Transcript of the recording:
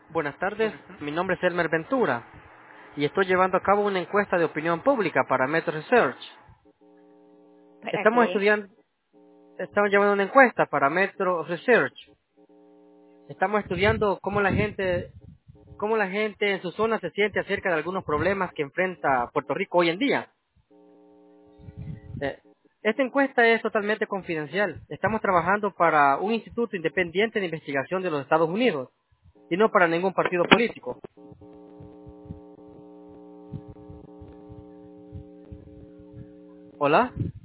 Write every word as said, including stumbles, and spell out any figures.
Buenas tardes, mi nombre es Elmer Ventura y estoy llevando a cabo una encuesta de opinión pública para Metro Research. ¿Para Estamos qué? estudiando, estamos llevando una encuesta para Metro Research. Estamos estudiando cómo la gente, cómo la gente en su zona se siente acerca de algunos problemas que enfrenta Puerto Rico hoy en día. Eh, Esta encuesta es totalmente confidencial. Estamos trabajando para un instituto independiente de investigación de los Estados Unidos y no para ningún partido político. Hola.